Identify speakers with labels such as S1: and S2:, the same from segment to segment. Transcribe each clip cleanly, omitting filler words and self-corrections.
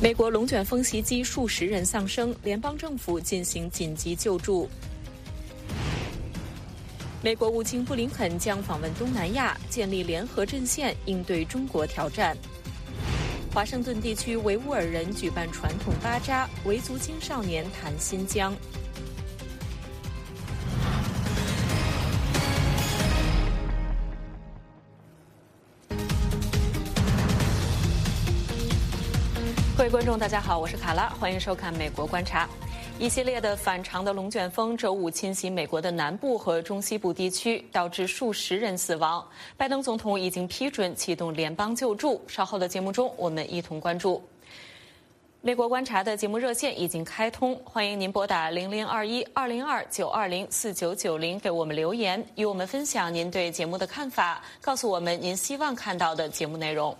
S1: 美国龙卷风袭击，数十人丧生，联邦政府进行紧急救助。美国务卿布林肯将访问东南亚，建立联合阵线应对中国挑战。华盛顿地区维吾尔人举办传统巴扎，维族青少年谈新疆。各位观众，大家好，我是卡拉，欢迎收看《美国观察》。一系列的反常的龙卷风周五侵袭美国的南部和中西部地区，导致数十人死亡。拜登总统已经批准启动联邦救助。稍后的节目中，我们一同关注。美国观察的节目热线已经开通，欢迎您拨打0021-202-920-4990给我们留言，与我们分享您对节目的看法，告诉我们您希望看到的节目内容。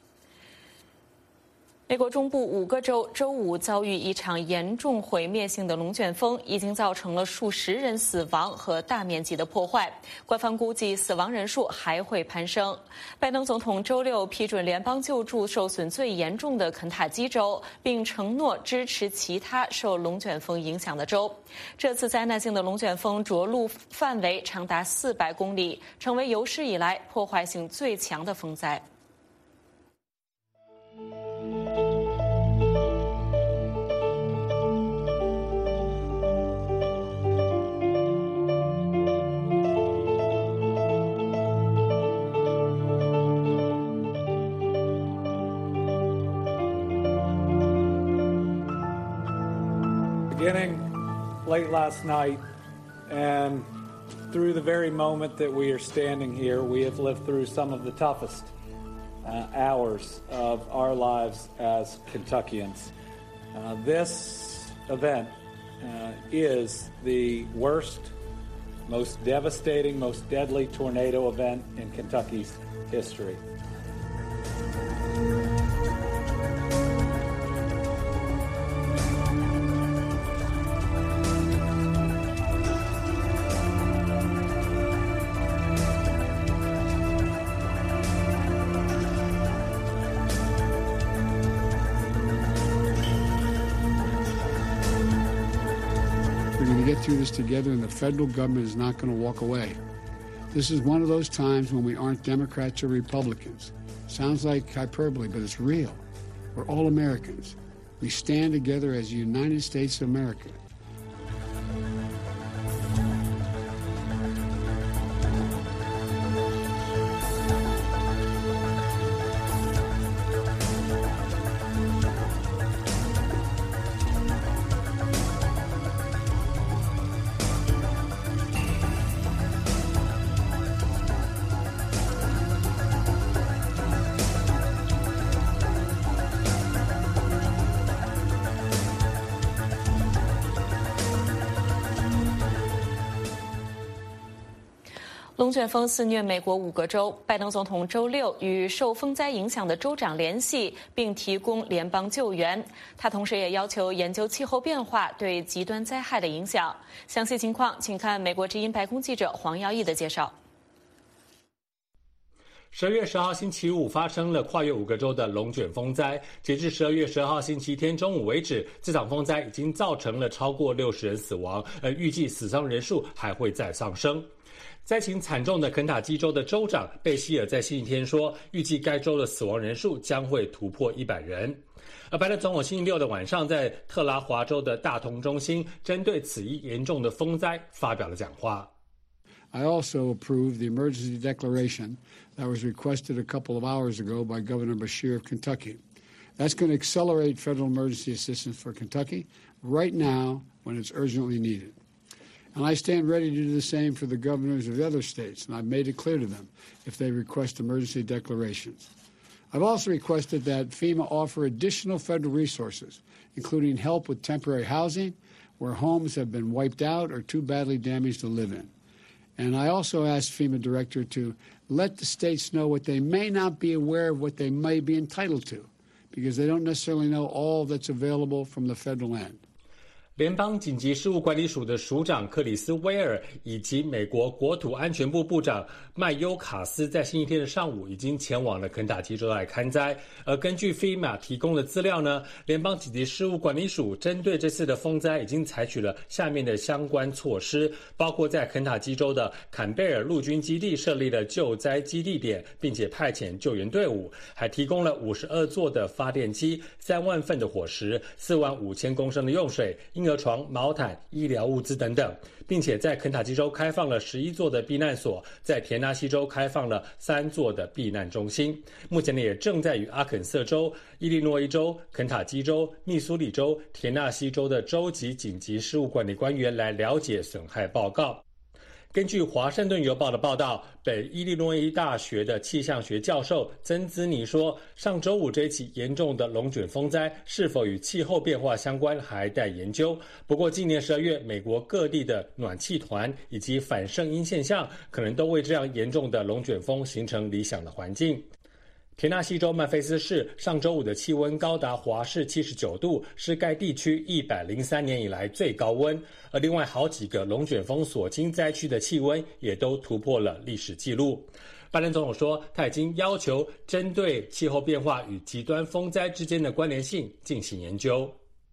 S1: 美国中部5个州周五遭遇一场严重毁灭性的龙卷风，已经造成了数十人死亡和大面积的破坏。官方估计死亡人数还会攀升。拜登总统周六批准联邦救助受损最严重的肯塔基州，并承诺支持其他受龙卷风影响的州。这次灾难性的龙卷风着陆范围长达400公里，成为有史以来破坏性最强的风灾。
S2: Beginning late last night and through the very moment that we are standing here, we have lived through some of the toughest hours of our lives as Kentuckians. This event is the worst, most devastating, most deadly tornado event in Kentucky's history.
S3: We're going to get through this together, and the federal government is not going to walk away. This is one of those times when we aren't Democrats or Republicans. Sounds like hyperbole, but it's real. We're all Americans. We stand together as the United States of America.
S1: 龙卷风肆虐美国5个州，拜登总统周六与受风灾影响的州长联系，并提供联邦救援。他同时也要求研究气候变化对极端灾害的影响。详细情况，请看美国之音白宫记者黄耀义的介绍。
S4: 12月10号星期五发生了跨越5个州的龙卷风灾，截至12月12号星期天中午为止，这场风灾已经造成了超过60人死亡，而预计死伤人数还会再上升。灾情惨重的肯塔基州的州长贝希尔在星期天说，预计该州的死亡人数将会突破100人。而拜登总统星期六的晚上在特拉华州的大同中心针对此一严重的风灾发表了讲话。
S3: I also approve the emergency declaration that was requested a couple of hours ago by Governor Beshear of Kentucky. That's going to accelerate federal emergency assistance for Kentucky right now when it's urgently needed. And I stand ready to do the same for the governors of the other states, and I've made it clear to them if they request emergency declarations. I've also requested that FEMA offer additional federal resources, including help with temporary housing where homes have been wiped out or too badly damaged to live in. And I also asked FEMA director to let the states know what they may not be aware of, what they may be entitled to, because they don't necessarily know all that's available from the federal end.
S4: 联邦紧急事务管理署的署长克里斯·威尔以及美国国土安全部部长麦优卡斯在星期天的上午已经前往了肯塔基州来勘灾。而根据 FEMA 提供的资料呢，联邦紧急事务管理署针对这次的风灾已经采取了下面的相关措施，包括在肯塔基州的坎贝尔陆军基地设立了救灾基地点，并且派遣救援队伍，还提供了52座的发电机、3万份的伙食、4万5千公升的用水、婴儿床、毛毯、医疗物资等等，并且在肯塔基州开放了11座的避难所，在田纳西州开放了3座的避难中心。目前呢，也正在与阿肯色州、伊利诺伊州、肯塔基州、密苏里州、田纳西州的州级紧急事务管理官员来了解损害报告。根据《华盛顿邮报》的报道，北伊利诺伊大学的气象学教授曾兹尼说，上周五这起严重的龙卷风灾是否与气候变化相关还待研究。不过，今年12月，美国各地的暖气团以及反圣婴现象，可能都为这样严重的龙卷风形成理想的环境。田纳西州曼菲斯市上周五的气温高达华氏79度，是该地区103年以来最高温。而另外好几个龙卷风所经灾区的气温也都突破了历史记录。拜登总统说，他已经要求针对气候变化与极端风灾之间的关联性进行研究。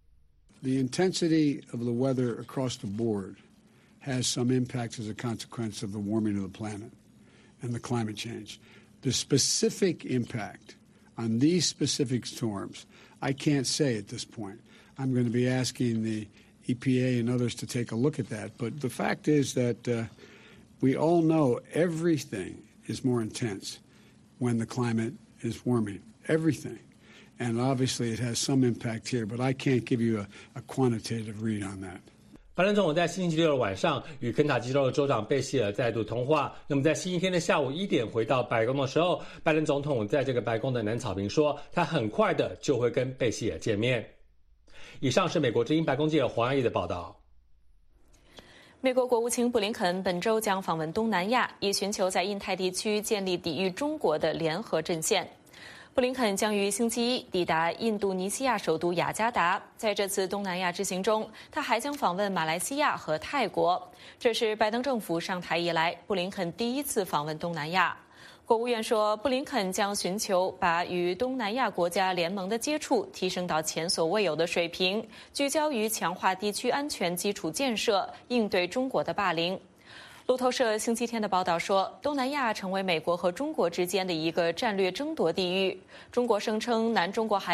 S3: The intensity of the weather across the board has some impact as a consequence of the warming of the planet and the climate change.The specific impact on these specific storms, I can't say at this point. I'm going to be asking the EPA and others to take a look at that. But the fact is that we all know everything is more intense when the climate is warming. Everything. And obviously it has some impact here, but I can't give you a quantitative read on that.
S4: 拜登总统在星期六的晚上与肯塔基州的州长贝希尔再度通话。那么在星期天的下午1点回到白宫的时候，拜登总统在这个白宫的南草坪说，他很快的就会跟贝希尔见面。以上是美国之音白宫记者黄亚毅的报道。
S1: 美国国务卿布林肯本周将访问东南亚，以寻求在印太地区建立抵御中国的联合阵线。布林肯将于星期一抵达印度尼西亚首都雅加达。在这次东南亚之行中，他还将访问马来西亚和泰国。这是拜登政府上台以来，布林肯第一次访问东南亚。国务院说，布林肯将寻求把与东南亚国家联盟的接触提升到前所未有的水平，聚焦于强化地区安全基础建设，应对中国的霸凌。路透社星期天的报道说，东南亚成为美国和中国之间的一个战略争夺地域。中国声称南中国海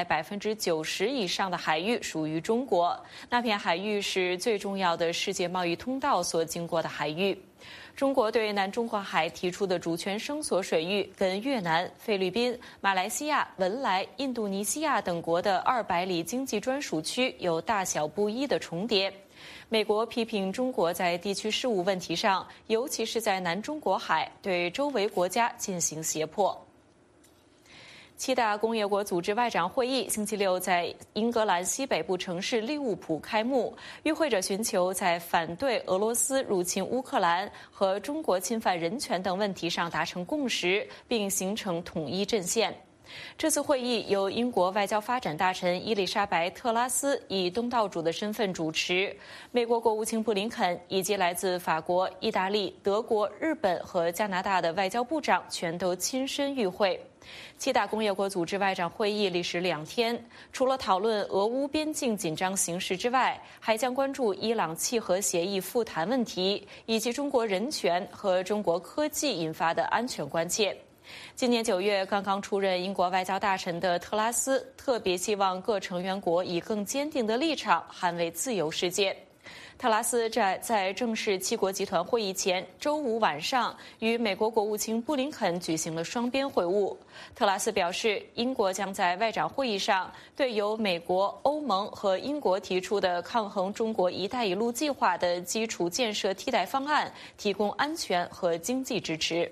S1: 90%以上的海域属于中国，那片海域是最重要的世界贸易通道所经过的海域。中国对南中国海提出的主权声索水域跟越南、菲律宾、马来西亚、文莱、印度尼西亚等国的200里经济专属区有大小不一的重叠。美国批评中国在地区事务问题上，尤其是在南中国海，对周围国家进行胁迫。7大工业国组织外长会议星期六在英格兰西北部城市利物浦开幕，与会者寻求在反对俄罗斯入侵乌克兰和中国侵犯人权等问题上达成共识，并形成统一阵线。这次会议由英国外交发展大臣伊丽莎白·特拉斯以东道主的身份主持，美国国务卿布林肯以及来自法国、意大利、德国、日本和加拿大的外交部长全都亲身与会。7大工业国组织外长会议历时2天，除了讨论俄乌边境紧张形势之外，还将关注伊朗契合协议复谈问题，以及中国人权和中国科技引发的安全关切。今年9月刚刚出任英国外交大臣的特拉斯特别希望各成员国以更坚定的立场捍卫自由世界。特拉斯在正式7国集团会议前周五晚上与美国国务卿布林肯举行了双边会晤。特拉斯表示，英国将在外长会议上对由美国、欧盟和英国提出的抗衡中国“一带一路”计划的基础建设替代方案提供安全和经济支持。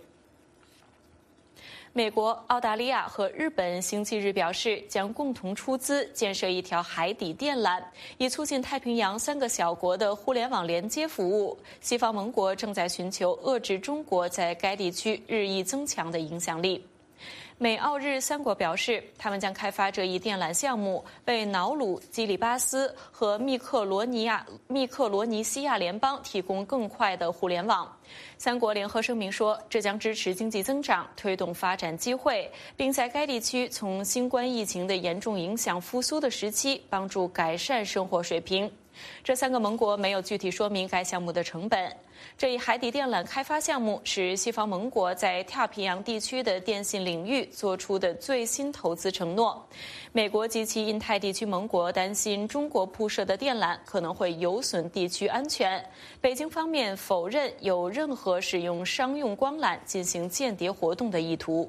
S1: 美国、澳大利亚和日本星期日表示，将共同出资建设一条海底电缆，以促进太平洋3个小国的互联网连接服务。西方盟国正在寻求遏制中国在该地区日益增强的影响力。 美、澳、日三国表示，他们将开发这一电缆项目，为瑙鲁、基里巴斯和密克罗尼西亚联邦提供更快的互联网。三国联合声明说，这将支持经济增长，推动发展机会，并在该地区从新冠疫情的严重影响复苏的时期，帮助改善生活水平。这3个盟国没有具体说明该项目的成本。这一海底电缆开发项目是西方盟国在太平洋地区的电信领域做出的最新投资承诺。美国及其印太地区盟国担心中国铺设的电缆可能会有损地区安全。北京方面否认有任何使用商用光缆进行间谍活动的意图。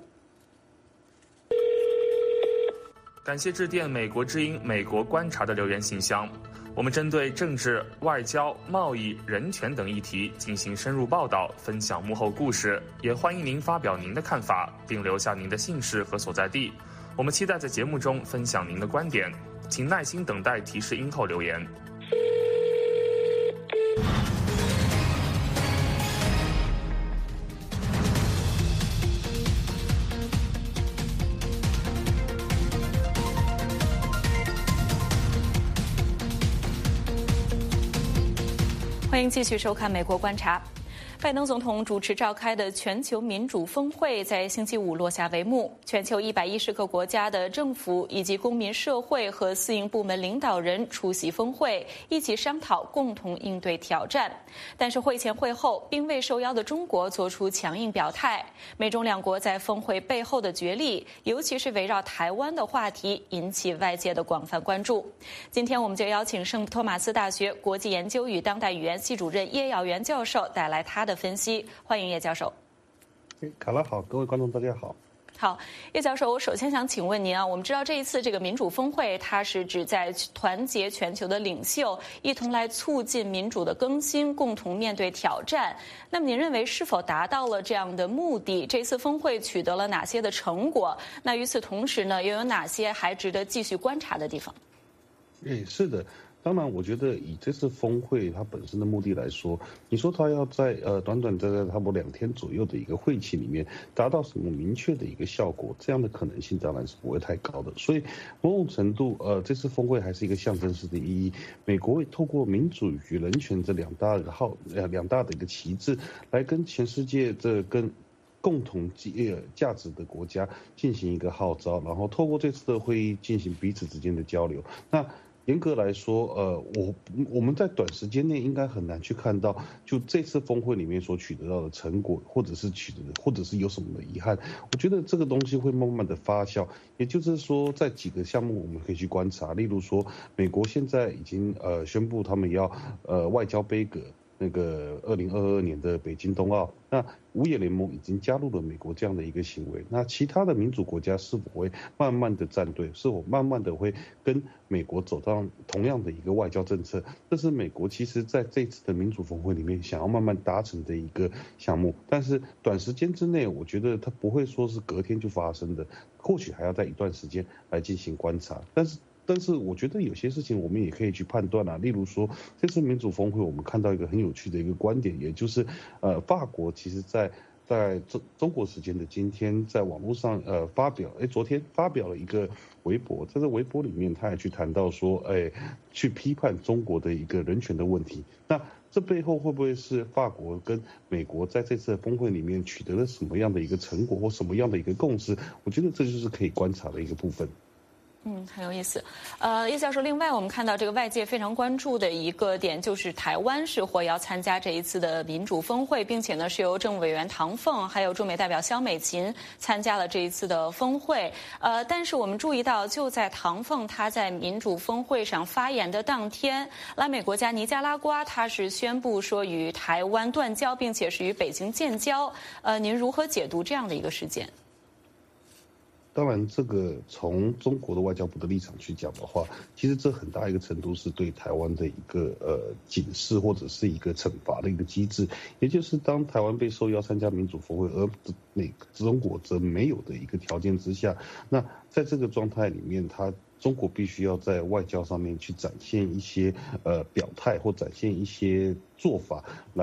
S5: 感谢致电美国之音美国观察的留言信箱。我们针对政治、外交、贸易、人权等议题进行深入报道，分享幕后故事，也欢迎您发表您的看法，并留下您的姓氏和所在地。我们期待在节目中分享您的观点，请耐心等待提示音后留言。
S1: 欢迎继续收看《美国观察》。拜登总统主持召开的全球民主峰会在星期五落下帷幕，全球110个国家的政府以及公民社会和私营部门领导人出席峰会，一起商讨共同应对挑战。但是会前会后，并未受邀的中国做出强硬表态。美中两国在峰会背后的角力，尤其是围绕台湾的话题，引起外界的广泛关注。今天我们就邀请圣托马斯大学国际研究与当代语言系主任叶耀元教授带来他的分析。欢迎叶教授。
S6: 卡拉好，各位观众大家好。
S1: 好，叶教授，我首先想请问您啊，我们知道这一次这个民主峰会，它是旨在团结全球的领袖，一同来促进民主的更新，共同面对挑战。那么您认为是否达到了这样的目的？这次峰会取得了哪些的成果？那与此同时呢，又有哪些还值得继续观察的地方？
S6: 是的。当然，我觉得以这次峰会它本身的目的来说，你说它要在短短在差不多2天左右的一个会期里面达到什么明确的一个效果，这样的可能性当然是不会太高的。所以某种程度，这次峰会还是一个象征式的意义。美国会透过民主与人权这两大的一个旗帜，来跟全世界跟共同价值的国家进行一个号召，然后透过这次的会议进行彼此之间的交流。那严格来说，我们在短时间内应该很难去看到，就这次峰会里面所取得到的成果，或者是有什么的遗憾。我觉得这个东西会慢慢的发酵，也就是说，在几个项目我们可以去观察，例如说，美国现在已经宣布他们要外交杯葛那个2022年的北京冬奥，那五眼联盟已经加入了美国这样的一个行为。那其他的民主国家是否会慢慢的站队，是否慢慢的会跟美国走上同样的一个外交政策？这是美国其实在这次的民主峰会里面想要慢慢达成的一个项目。但是短时间之内，我觉得它不会说是隔天就发生的，或许还要在一段时间来进行观察。但是我觉得有些事情我们也可以去判断啊，例如说这次民主峰会我们看到一个很有趣的一个观点，也就是法国其实在中国时间的今天在网络上昨天发表了一个微博，在这微博里面他也去谈到说去批判中国的一个人权的问题。那这背后会不会是法国跟美国在这次的峰会里面取得了什么样的一个成果或什么样的一个共识？我觉得这就是可以观察的一个部分。
S1: 很有意思。叶教授，另外我们看到这个外界非常关注的一个点，就是台湾是或要参加这一次的民主峰会，并且呢是由政务委员唐凤还有驻美代表萧美琴参加了这一次的峰会。但是我们注意到，就在唐凤他在民主峰会上发言的当天，拉美国家尼加拉瓜他是宣布说与台湾断交，并且是与北京建交。您如何解读这样的一个事件？
S6: 当然，这个从中国的外交部的立场去讲的话，其实这很大一个程度是对台湾的一个警示或者是一个惩罚的一个机制。也就是当台湾被受邀参加民主峰会，而中国则没有的一个条件之下，那在这个状态里面，中国必须要在外交上面去展现一些表态或展现一些做法来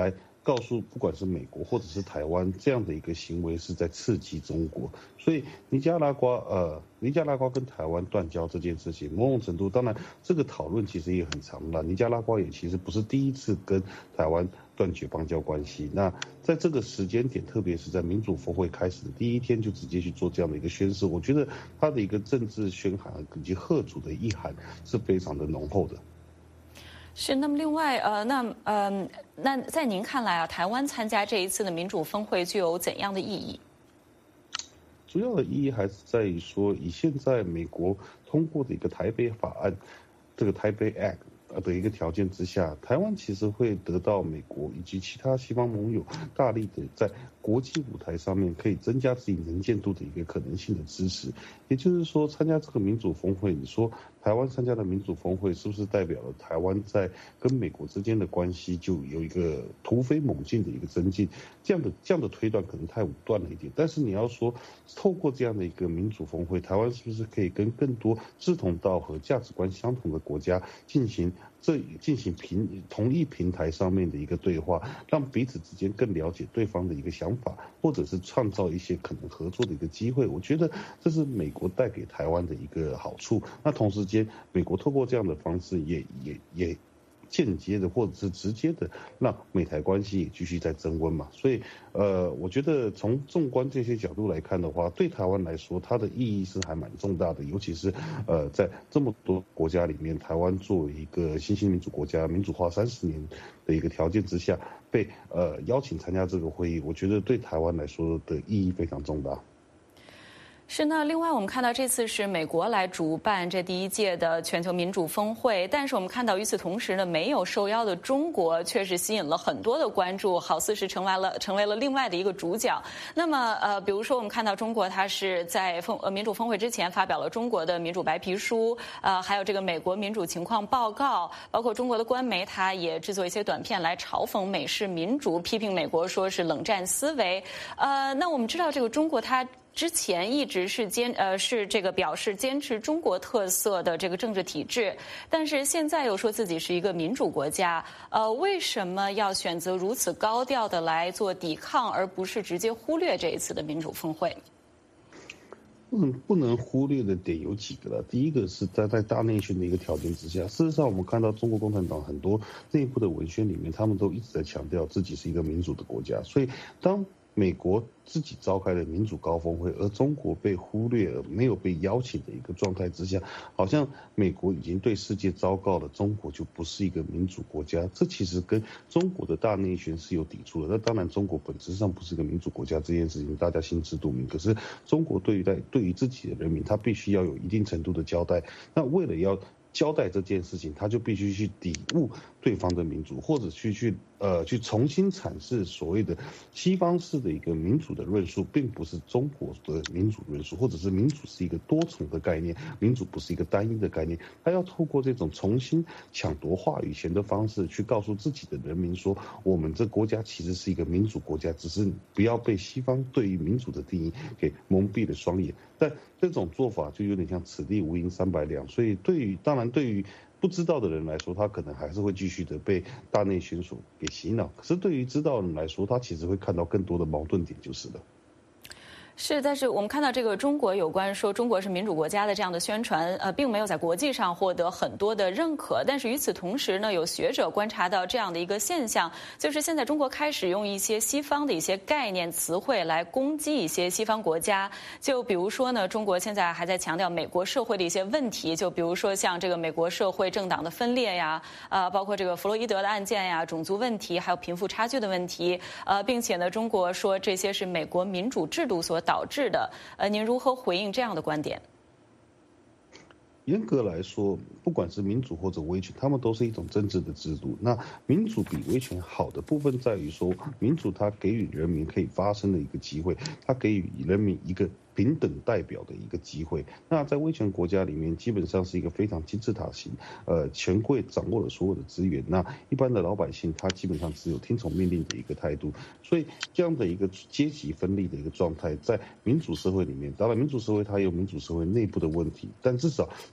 S6: 告诉不管是美国或者是台湾，这样的一个行为是在刺激中国。所以尼加拉瓜跟台湾断交这件事情，某种程度当然这个讨论其实也很长了。尼加拉瓜也其实不是第一次跟台湾断绝邦交关系。那在这个时间点，特别是在民主峰会开始的第一天就直接去做这样的一个宣示，我觉得他的一个政治宣函以及贺主的意涵是非常的浓厚的。
S1: 是，那么另外，那在您看来啊，台湾参加这一次的民主峰会具有怎样的意义？
S6: 主要的意义还是在于说，以现在美国通过的一个台北法案，这个台北 Act 的一个条件之下，台湾其实会得到美国以及其他西方盟友大力的在国际舞台上面可以增加自己能见度的一个可能性的支持。也就是说，参加这个民主峰会，你说台湾参加的民主峰会是不是代表了台湾在跟美国之间的关系就有一个突飞猛进的一个增进？这样的推断可能太武断了一点。但是你要说透过这样的一个民主峰会，台湾是不是可以跟更多志同道合、价值观相同的国家进行同一平台上面的一个对话，让彼此之间更了解对方的一个想法，或者是创造一些可能合作的一个机会？我觉得这是美国带给台湾的一个好处。那同时间，美国透过这样的方式也间接的或者是直接的让美台关系也继续在增温嘛。所以我觉得从纵观这些角度来看的话，对台湾来说它的意义是还蛮重大的。尤其是在这么多国家里面，台湾作为一个新兴民主国家，民主化30年的一个条件之下被邀请参加这个会议，我觉得对台湾来说的意义非常重大。
S1: 是，那另外我们看到这次是美国来主办这第一届的全球民主峰会，但是我们看到与此同时呢，没有受邀的中国却是吸引了很多的关注，好似是成为了另外的一个主角。那么比如说我们看到中国，它是在民主峰会之前发表了中国的民主白皮书，还有这个美国民主情况报告，包括中国的官媒它也制作一些短片来嘲讽美式民主，批评美国说是冷战思维。那我们知道这个中国它之前一直是表示坚持中国特色的这个政治体制，但是现在又说自己是一个民主国家，为什么要选择如此高调的来做抵抗，而不是直接忽略这一次的民主峰会？
S6: 不能忽略的点有几个了。第一个是在大内宣的一个条件之下，事实上我们看到中国共产党很多内部的文宣里面，他们都一直在强调自己是一个民主的国家，所以当美国自己召开的民主高峰会，而中国被忽略而没有被邀请的一个状态之下，好像美国已经对世界昭告了中国就不是一个民主国家，这其实跟中国的大内宣是有抵触的。那当然中国本质上不是一个民主国家，这件事情大家心知肚明，可是中国对于自己的人民，他必须要有一定程度的交代。那为了要交代这件事情，他就必须去抵误对方的民主，或者去重新阐释所谓的西方式的一个民主的论述，并不是中国的民主论述，或者是民主是一个多重的概念，民主不是一个单一的概念。他要透过这种重新抢夺话语权的方式，去告诉自己的人民说，我们这国家其实是一个民主国家，只是不要被西方对于民主的定义给蒙蔽了双眼。但这种做法就有点像此地无银三百两，所以对于不知道的人来说，他可能还是会继续的被大内宣所给洗脑。可是对于知道的人来说，他其实会看到更多的矛盾点，就是了。
S1: 是，但是我们看到这个中国有关说中国是民主国家的这样的宣传，并没有在国际上获得很多的认可。但是与此同时呢，有学者观察到这样的一个现象，就是现在中国开始用一些西方的一些概念词汇来攻击一些西方国家。就比如说呢，中国现在还在强调美国社会的一些问题，就比如说像这个美国社会政党的分裂呀，包括这个弗洛伊德的案件呀，种族问题，还有贫富差距的问题，并且呢，中国说这些是美国民主制度所导致的。您如何回应这样的观点？
S6: 严格来说，不管是民主或者威权，他们都是一种政治的制度。那民主比威权好的部分在于说，民主它给予人民可以发声的一个机会，它给予人民一个平等代表的一个机会。那在威权国家里面，基本上是一个非常金字塔型，权贵掌握了所有的资源，那一般的老百姓他基本上只有听从命令的一个态度。所以这样的一个阶级分立的一个状态，在民主社会里面，当然民主社会它有民主社会内部的问题，但至少在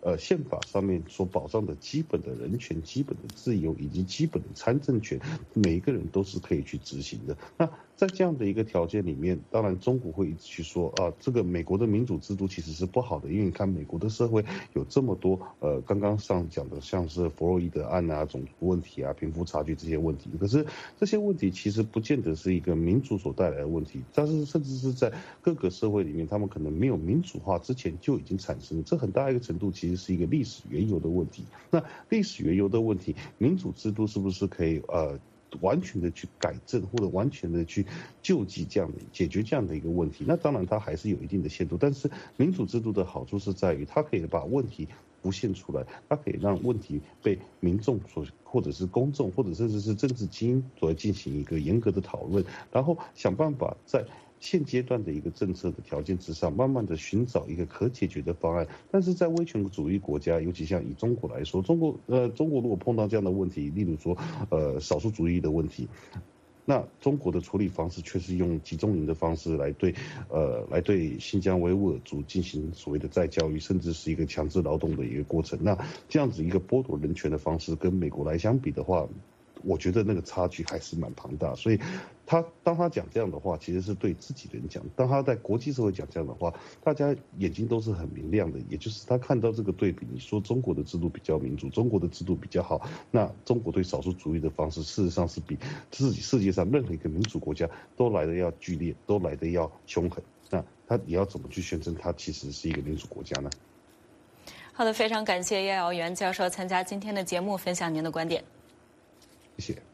S6: 宪法上面所保障的基本的人权、基本的自由以及基本的参政权，每一个人都是可以去执行的。那在这样的一个条件里面，当然中国会一直去说这个美国的民主制度其实是不好的，因为你看美国的社会有这么多刚刚上讲的像是弗洛伊德案啊、种族问题啊、贫富差距这些问题，可是这些问题其实不见得是一个民主所带来的问题，但是甚至是在各个社会里面，他们可能没有民主化之前就已经产生了，这很大一个程度其实是一个历史缘由的问题。那历史缘由的问题，民主制度是不是可以完全的去改正或者完全的去救济这样的解决这样的一个问题？那当然它还是有一定的限度，但是民主制度的好处是在于它可以把问题浮现出来，它可以让问题被民众或者是公众或者甚至是政治精英所进行一个严格的讨论，然后想办法在现阶段的一个政策的条件之上，慢慢的寻找一个可解决的方案。但是在威权主义国家，尤其像以中国来说，中国如果碰到这样的问题，例如说少数族裔的问题，那中国的处理方式却是用集中营的方式来对新疆维吾尔族进行所谓的再教育，甚至是一个强制劳动的一个过程。那这样子一个剥夺人权的方式，跟美国来相比的话，我觉得那个差距还是蛮庞大，所以当他讲这样的话，其实是对自己人讲；当他在国际社会讲这样的话，大家眼睛都是很明亮的。也就是他看到这个对比，你说中国的制度比较民主，中国的制度比较好，那中国对少数主义的方式，事实上是比自己世界上任何一个民主国家都来得要剧烈，都来得要凶狠。那你要怎么去宣称它其实是一个民主国家呢？
S1: 好的，非常感谢叶耀元教授参加今天的节目，分享您的观点。
S6: 谢谢。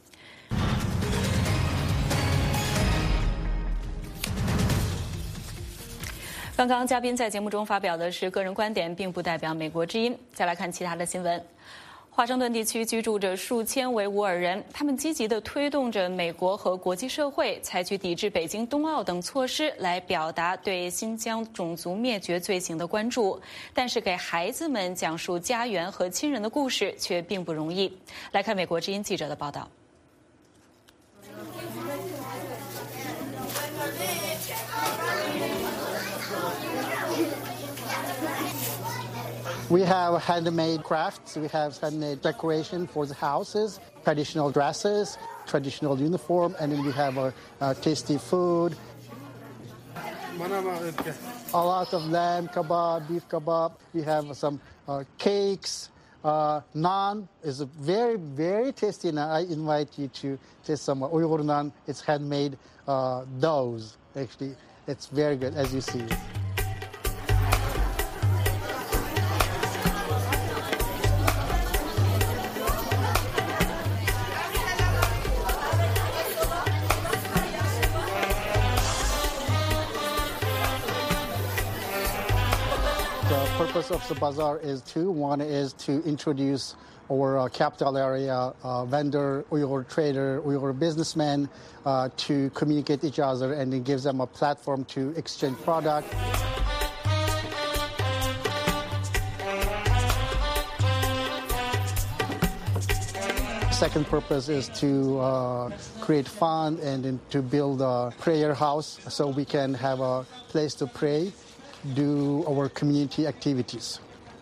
S1: 刚刚嘉宾在节目中发表的是个人观点，并不代表美国之音。再来看其他的新闻。华盛顿地区居住着数千维吾尔人，他们积极地推动着美国和国际社会采取抵制北京冬奥等措施，来表达对新疆种族灭绝罪行的关注。但是给孩子们讲述家园和亲人的故事却并不容易。来看美国之音记者的报道。
S7: We have handmade crafts, we have handmade decoration for the houses, traditional dresses, traditional uniform, and then we have tasty food. A lot of lamb kebab, beef kebab. We have some cakes. Naan is very, very tasty, and I invite you to taste some Uyghur naan. It's handmade doughs, actually. It's very good, as you see. The purpose of the bazaar is two. One is to introduce our capital area vendor, Uyghur trader, Uyghur businessmen to communicate each other, and it gives them a platform to exchange product. Second purpose is to create fun and to build a prayer house so we can have a place to pray, do our community activities.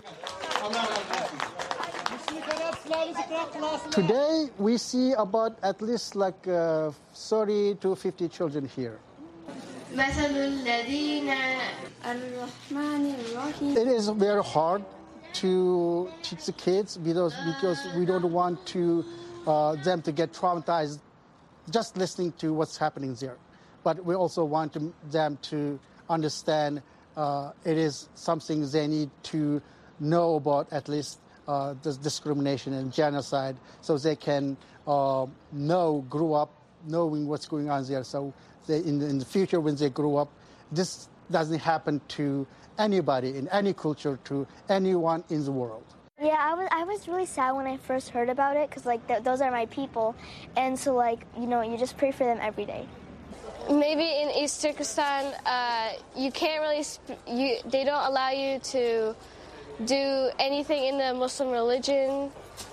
S7: Today we see about at least like 30 to 50 children here. It is very hard to teach the kids because we don't want them to get traumatized just listening to what's happening there. But we also want them to understand it is something they need to know about, at least this discrimination and genocide, so they can grow up knowing what's going on there. So in the future, when they grow up, this doesn't happen to anybody in any culture, to anyone in the world.
S8: Yeah, I was really sad when I first heard about it, because those are my people, and so you just pray for them every day.
S9: Maybe in East Turkestan, you can't really. They don't allow you to do anything in the Muslim religion.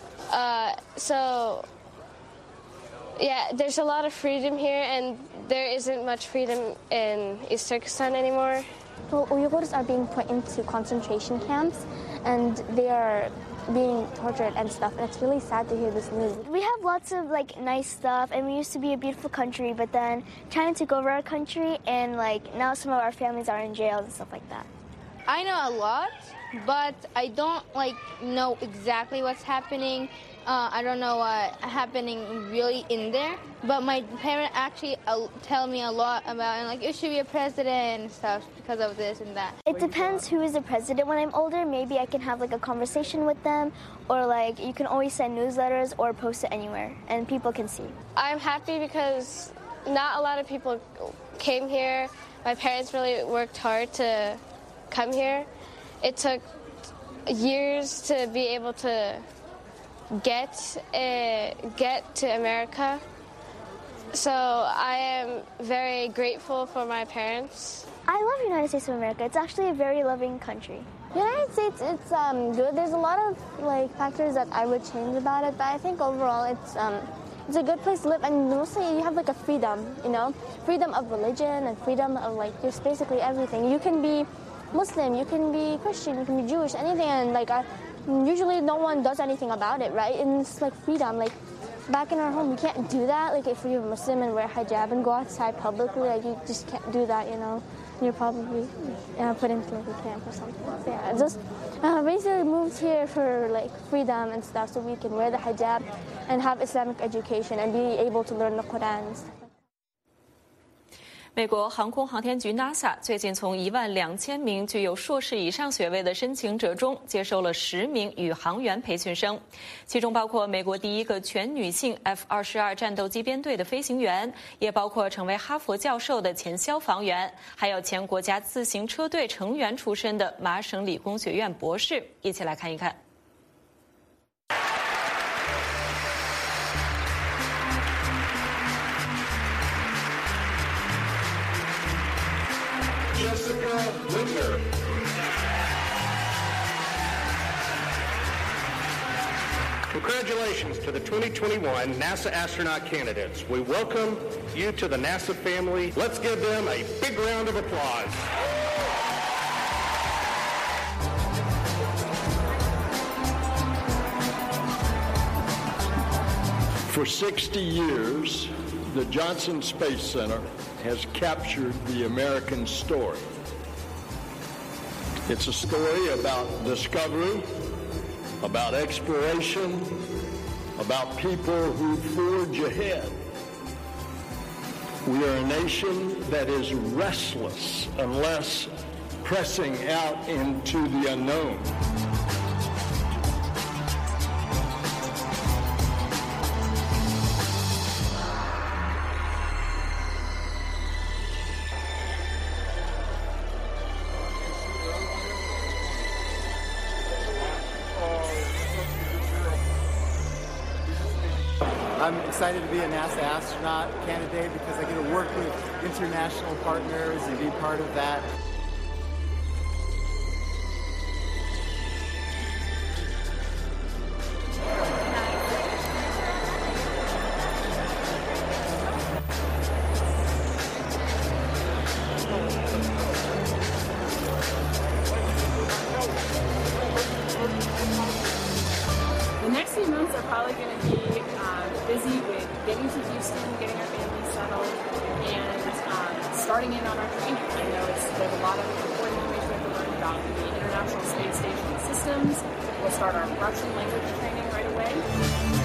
S9: So, yeah, there's a lot of freedom here, and there isn't much freedom in East Turkestan anymore.
S8: Well, Uyghurs are being put into concentration camps, and they are being tortured and stuff. And it's really sad to hear this news. We have lots of like nice stuff, and we used to be a beautiful country, but then China took over our country, and like now some of our families are in jail and stuff like that.
S10: I know a lot, but I don't know exactly what's happening. I don't know what's happening really in there. But my parents actually tell me a lot about, and like, you should be a president and stuff because of this and that.
S8: It depends who is the president. When I'm older, maybe I can have like a conversation with them, or like you can always send newsletters or post it anywhere and people can see.
S9: I'm happy because not a lot of people came here. My parents really worked hard to come here. It took years to be able to get to America. So I am very grateful for my parents.
S8: I love the United States of America. It's actually a very loving country.
S11: United States, it's good. There's a lot of factors that I would change about it, but I think overall it's a good place to live, and mostly you have like a freedom, freedom of religion and freedom of just basically everything. You can be Muslim, you can be Christian, you can be Jewish, anything, and usually no one does anything about it, right? And it's like freedom. Like back in our home, you can't do that. Like if you're Muslim and wear hijab and go outside publicly, you just can't do that, You're probably put into a camp or something. So, yeah, just basically moved here for freedom and stuff, so we can wear the hijab and have Islamic education and be able to learn the Quran and stuff.
S1: 美国航空航天局 NASA 最近从12000名具有硕士以上学位的申请者中接收了10名宇航员培训生，其中包括美国第一个全女性 F-22战斗机编队的飞行员，也包括成为哈佛教授的前消防员，还有前国家自行车队成员出身的麻省理工学院博士。一起来看一看。
S12: Jessica Linder. Congratulations to the 2021 NASA astronaut candidates. We welcome you to the NASA family. Let's give them a big round of applause.
S13: For 60 years, the Johnson Space Center has captured the American story. It's a story about discovery, about exploration, about people who forge ahead. We are a nation that is restless unless pressing out into the unknown.
S14: I'm excited to be a NASA astronaut candidate because I get to work with international partners and be part of that.
S15: The next few months are probably going to be busy with getting to Houston, getting our families settled, and starting in on our training. I know there's a lot of important information we have to learn about the International Space Station systems. We'll start our Russian language training right away.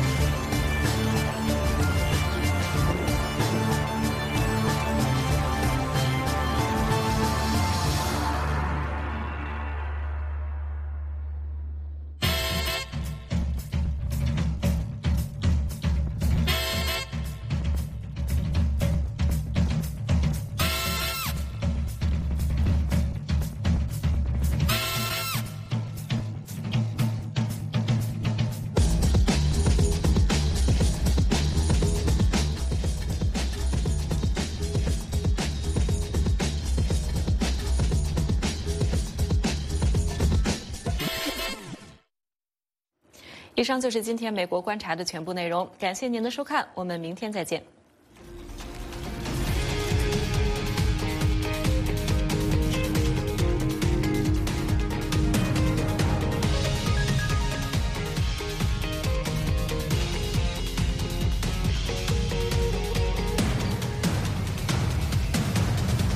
S15: 以上就是今天美国观察的全部内容，感谢您的收看，我们明天再见。